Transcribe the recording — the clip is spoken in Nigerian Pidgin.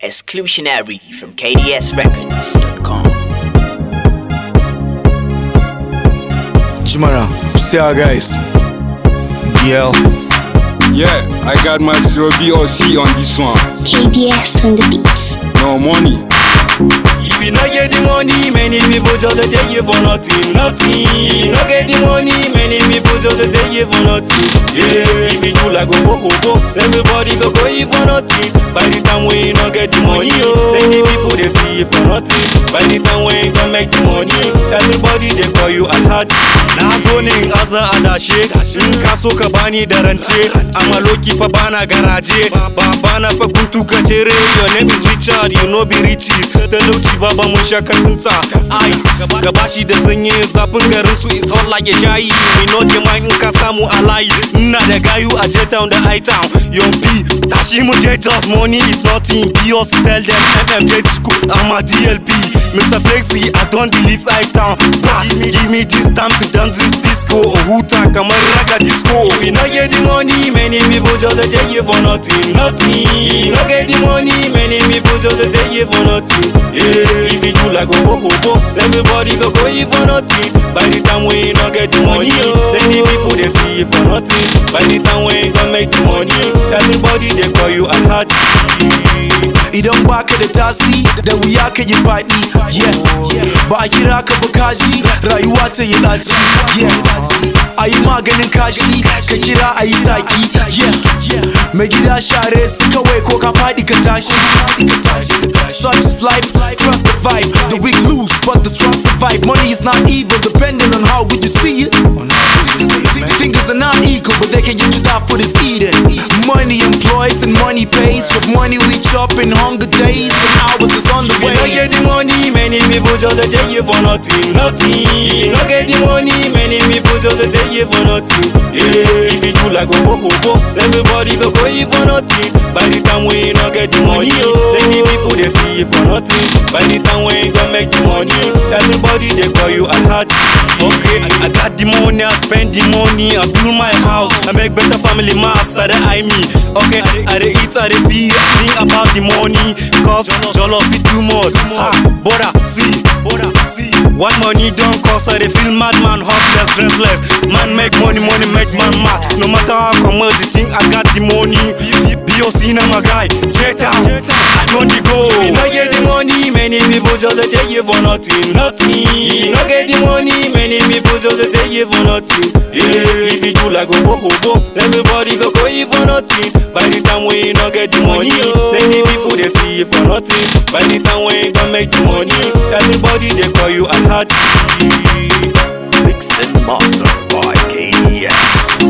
Exclusionary from KDSRecords.com. Jumara, see how guys. DL. Yeah, I got my 0B or C on this one. KDS on the beats. No money. If you not get the money, many people just take you for nothing. If you not get the money, many people just take you for nothing. Yeah, if you do like go, everybody go you for nothing. By the time we not get the money, many people they see you for nothing. By the time we don't make the money, everybody they call you alhaji. Na zo ne in asa adashe, in ka so ka bani da rance, amma loki fa bana garaje, bana fa guntu ka cere. Your name is Richard, you know be riches. Talauci baba mun sha karfinta ice, gabashi da sanye zafin garin su is hot like a shayi. We know the mind in ka samu a layi, ina da gayu a J-Town da I-Town. Yompi, tashi mu J-Town, money is nothing. Bios tell them MMJ school, I'm a DLP. Mr. Flexi, I don't believe I-Town. Give me this time to dance this disco. Huta kamar raga disco. If you not get the money, many people just take you for nothing. If you not get the money, many people just take you for nothing. Yeah, if you do like go, everybody go you for nothing. By the time we not get the money, many people they see you for nothing. By the time we don't make the money, everybody they call you alhaji. Idan baka da tasi da wuya ka yi faɗi, yeah. Ba a kira ka ba kashi, rayuwa ta yi ɗaci, yeah. A yi maganin kashi, ka kira a yi zaki, yeah. Mai gida share su kawai ko ka faɗi ka tashi. Such is life, trust the vibe. The weak lose, but the strong survive. Money is not evil, depending on how good you see it. Fingers are not equal, but they can get you down for this eating. Money employs and money pays. With money we chop in hunger days, and ours is on the way. If you not get the money, many people just take you for nothing. If you not get the money, many people just take you for nothing. Yeah, if you do like go, everybody go you for nothing. By the time we not get the money, many people they see you for nothing. By the time we don't make the money, everybody they call you alhaji. Okay, I got the money, I spend the money, I build my house, I make better family mass, I dey me. Okay, I dey eat, I dey feel, think about the money, cause jollof see too much. Brother, see, what money don't cost, I dey feel madman, hopeless, restless. Man make money make man mad. No matter how come the thing, I got the money. BOC na my guy, J-Town, I don't go. If you not get the money, many people just take you for nothing. If you not get the money, many people just take you for nothing. Yeah, if you do like go, everybody go you for nothing. By the time we not get the money, many people they see you for nothing. By the time we don't make the money, everybody they call you alhaji. Mix and master by KDS.